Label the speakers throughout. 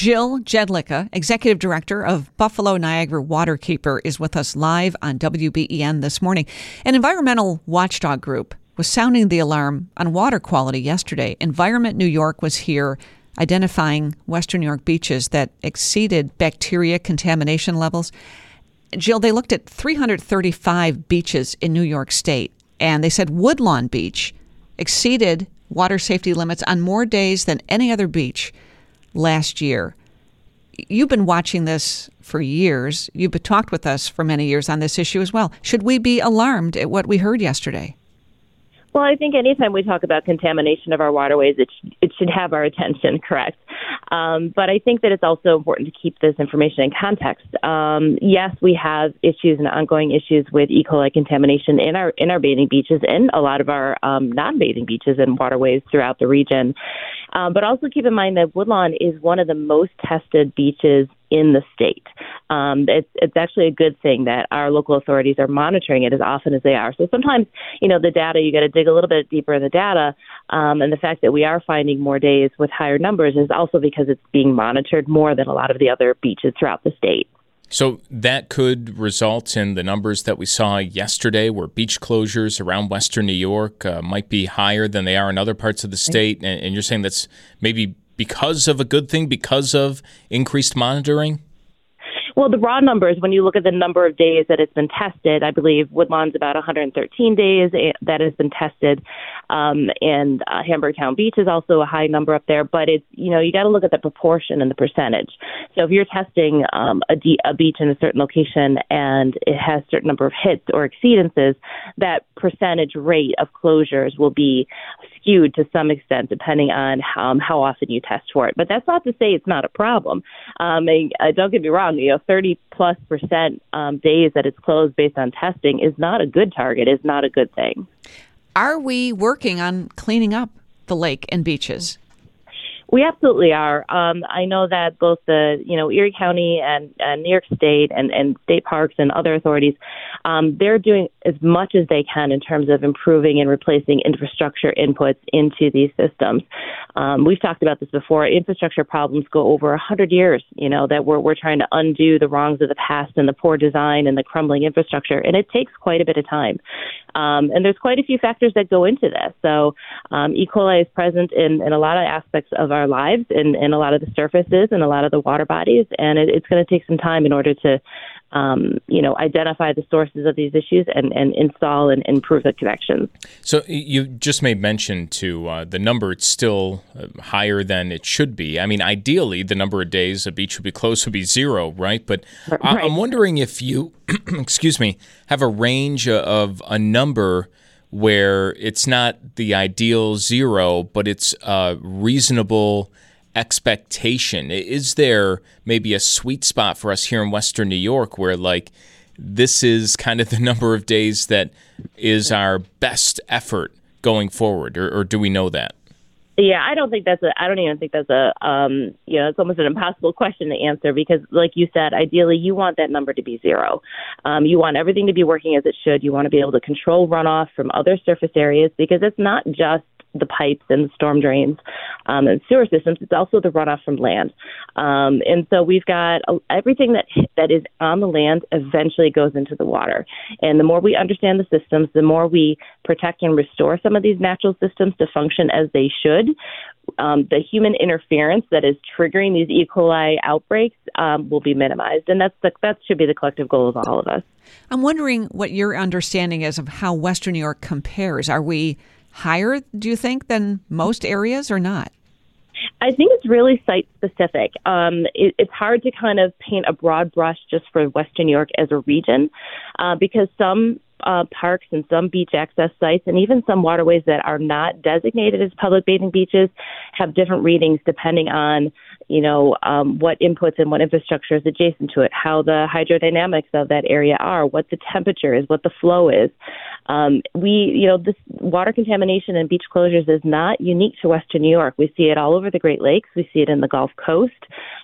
Speaker 1: Jill Jedlicka, Executive Director of Buffalo Niagara Waterkeeper, is with us live on WBEN this morning. An environmental watchdog group was sounding the alarm on water quality yesterday. Environment New York was here identifying Western New York beaches that exceeded bacteria contamination levels. Jill, they looked at 335 beaches in New York State, and they said Woodlawn Beach exceeded water safety limits on more days than any other beach last year. You've been watching this for years. You've talked with us for many years on this issue as well. Should we be alarmed at what we heard yesterday?
Speaker 2: Well, I think anytime we talk about contamination of our waterways, it should have our attention, correct? But I think that it's also important to keep this information in context. Yes, we have issues and ongoing issues with E. coli contamination in our bathing beaches and a lot of our non-bathing beaches and waterways throughout the region. But also keep in mind that Woodlawn is one of the most tested beaches in the state. It's actually a good thing that our local authorities are monitoring it as often as they are. So sometimes, the data, you got to dig a little bit deeper in the data. And the fact that we are finding more days with higher numbers is also because it's being monitored more than a lot of the other beaches throughout the state.
Speaker 3: So that could result in the numbers that we saw yesterday, where beach closures around Western New York might be higher than they are in other parts of the state. And you're saying that's maybe because of a good thing, because of increased monitoring?
Speaker 2: Well, the raw numbers, when you look at the number of days that it's been tested, I believe Woodlawn's about 113 days that has been tested. And Hamburg Town Beach is also a high number up there. But it's, you got to look at the proportion and the percentage. So if you're testing a beach in a certain location and it has a certain number of hits or exceedances, that percentage rate of closures will be skewed to some extent depending on how often you test for it. But that's not to say it's not a problem. Don't get me wrong, 30+% days that it's closed based on testing is not a good target, is not a good thing.
Speaker 1: Are we working on cleaning up the lake and beaches?
Speaker 2: We absolutely are. I know that both the Erie County and New York State and state parks and other authorities, they're doing as much as they can in terms of improving and replacing infrastructure inputs into these systems. We've talked about this before. Infrastructure problems go over 100 years. That we're trying to undo the wrongs of the past and the poor design and the crumbling infrastructure, and it takes quite a bit of time. And there's quite a few factors that go into this. So E. coli is present in a lot of aspects of our lives, in a lot of the surfaces and a lot of the water bodies, and it's going to take some time in order to identify the sources of these issues and install and improve the connections. So
Speaker 3: you just made mention to the number. It's still higher than it should be. I mean, ideally, the number of days a beach would be closed would be 0, right? But right. I'm wondering if you, have a range of a number where it's not the ideal 0, but it's a reasonable expectation. Is there maybe a sweet spot for us here in Western New York where, this is kind of the number of days that is our best effort going forward, or do we know that?
Speaker 2: Yeah, I don't even think that's it's almost an impossible question to answer because, like you said, ideally you want that number to be 0. You want everything to be working as it should. You want to be able to control runoff from other surface areas because it's not just the pipes and the storm drains and sewer systems. It's also the runoff from land. And so we've got everything that is on the land eventually goes into the water. And the more we understand the systems, the more we protect and restore some of these natural systems to function as they should. The human interference that is triggering these E. coli outbreaks will be minimized. And that should be the collective goal of all of us.
Speaker 1: I'm wondering what your understanding is of how Western New York compares. Are we higher, do you think, than most areas or not?
Speaker 2: I think it's really site-specific. It's hard to kind of paint a broad brush just for Western New York as a region because some parks and some beach access sites and even some waterways that are not designated as public bathing beaches have different readings depending on what inputs and what infrastructure is adjacent to it, how the hydrodynamics of that area are, what the temperature is, what the flow is. This water contamination and beach closures is not unique to Western New York. We see it all over the Great Lakes. We see it in the Gulf Coast.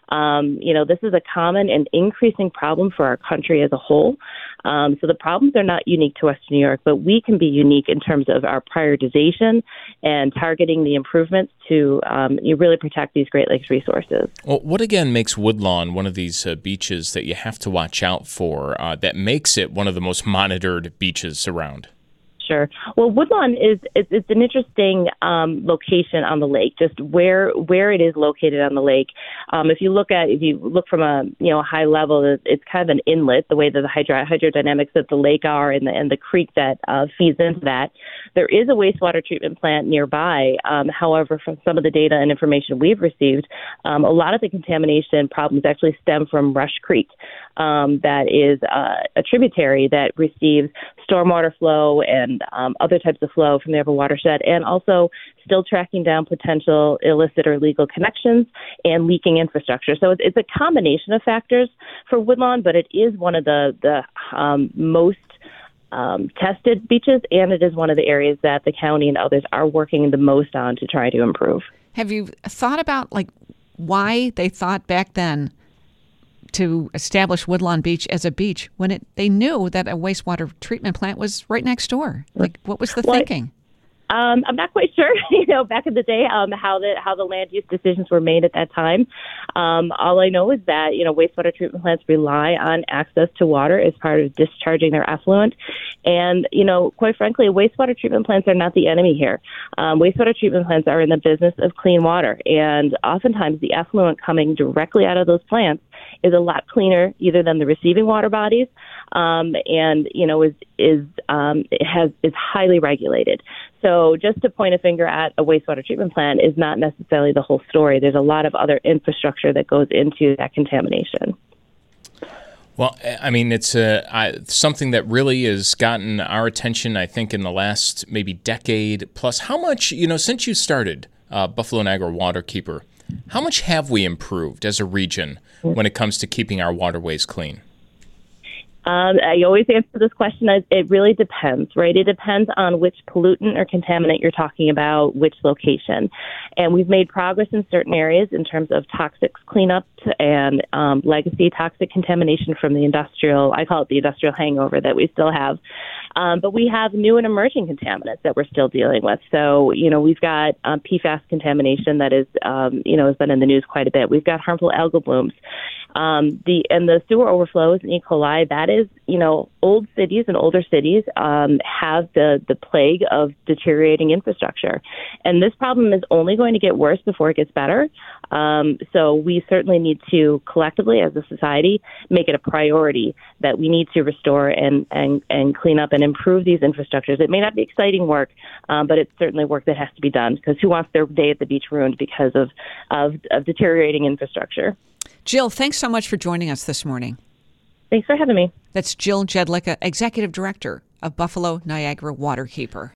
Speaker 2: This is a common and increasing problem for our country as a whole. So the problems are not unique to Western New York, but we can be unique in terms of our prioritization and targeting the improvements to really protect these Great Lakes resources.
Speaker 3: Well, what again makes Woodlawn one of these beaches that you have to watch out for, that makes it one of the most monitored beaches around?
Speaker 2: Sure. Well, Woodlawn it's an interesting location on the lake, just where it is located on the lake. If you look from a high level, it's kind of an inlet, the way that the hydrodynamics of the lake are, and the creek that feeds into that. There is a wastewater treatment plant nearby. However, from some of the data and information we've received, a lot of the contamination problems actually stem from Rush Creek. That is a tributary that receives stormwater flow and other types of flow from the upper watershed, and also still tracking down potential illicit or illegal connections and leaking infrastructure. So it's a combination of factors for Woodlawn, but it is one of the most tested beaches, and it is one of the areas that the county and others are working the most on to try to improve.
Speaker 1: Have you thought about why they thought back then to establish Woodlawn Beach as a beach when they knew that a wastewater treatment plant was right next door? What was the thinking?
Speaker 2: I'm not quite sure, back in the day, how the land use decisions were made at that time. All I know is that, wastewater treatment plants rely on access to water as part of discharging their effluent. And, quite frankly, wastewater treatment plants are not the enemy here. Wastewater treatment plants are in the business of clean water. And oftentimes the effluent coming directly out of those plants is a lot cleaner either than the receiving water bodies, is highly regulated. So just to point a finger at a wastewater treatment plant is not necessarily the whole story. There's a lot of other infrastructure that goes into that contamination.
Speaker 3: Well, I mean, it's something that really has gotten our attention, I think, in the last maybe decade plus. How much, since you started Buffalo Niagara Waterkeeper, how much have we improved as a region when it comes to keeping our waterways clean?
Speaker 2: I always answer this question as it really depends, right? It depends on which pollutant or contaminant you're talking about, which location. And we've made progress in certain areas in terms of toxics cleanup and legacy toxic contamination from I call it the industrial hangover that we still have. But we have new and emerging contaminants that we're still dealing with. So, we've got PFAS contamination that is, has been in the news quite a bit. We've got harmful algal blooms. The sewer overflows and E. coli, that is, old cities and older cities have the plague of deteriorating infrastructure. And this problem is only going to get worse before it gets better. So we certainly need to collectively as a society make it a priority that we need to restore and clean up and improve these infrastructures. It may not be exciting work, but it's certainly work that has to be done because who wants their day at the beach ruined because of deteriorating infrastructure?
Speaker 1: Jill, thanks so much for joining us this morning.
Speaker 2: Thanks for having me.
Speaker 1: That's Jill Jedlicka, Executive Director of Buffalo Niagara Waterkeeper.